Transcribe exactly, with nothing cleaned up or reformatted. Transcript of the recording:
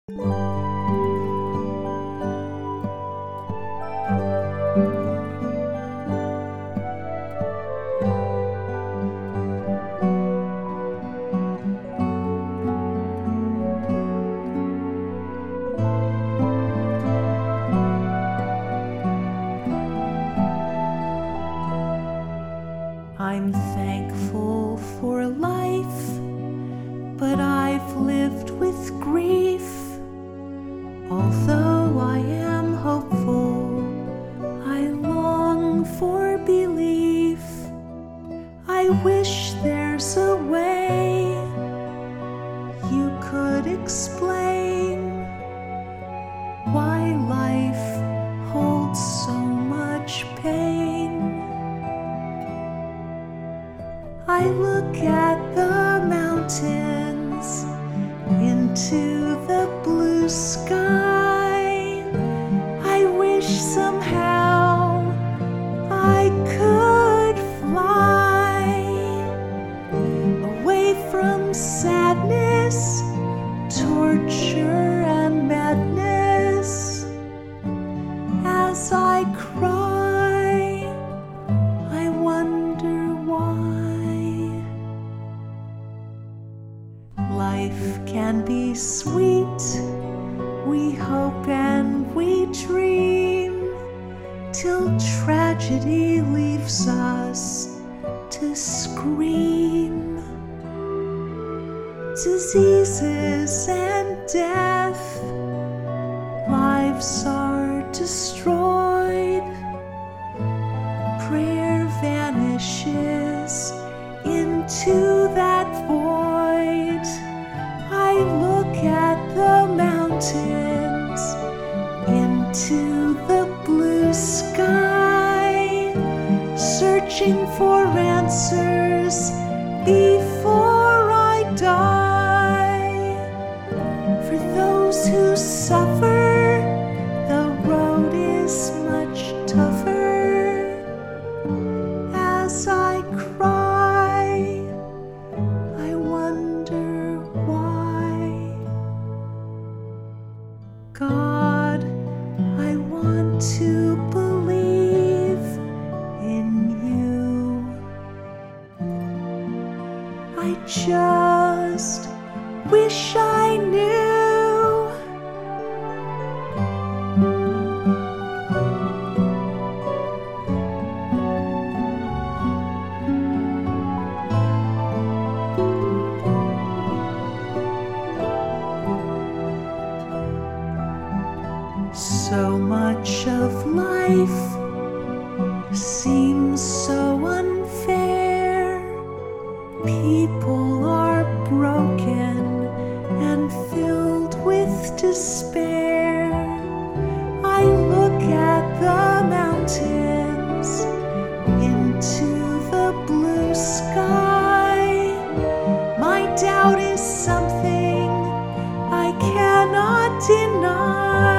I'm thankful for life, but I've lived with grief. Although I am hopeful, I long for belief. I wish there's a way you could explain why life holds so much pain. I look at the mountains into the blue sky. I wish somehow I could fly away from sadness, torture, and madness. As I cry, I wonder why. Life can be sweet, we hope and we dream, till tragedy leaves us to scream. Diseases and death, lives are destroyed. Prayer vanishes into that void. I look at the mountains into the blue sky, searching for answers before I die. For those who suffer, the road is much tougher. As I cry, I wonder why. God, I want to believe in you. I just wish I knew. So much of life seems so unfair. People are broken and filled with despair. I look at the mountains into the blue sky. My doubt is something I cannot deny.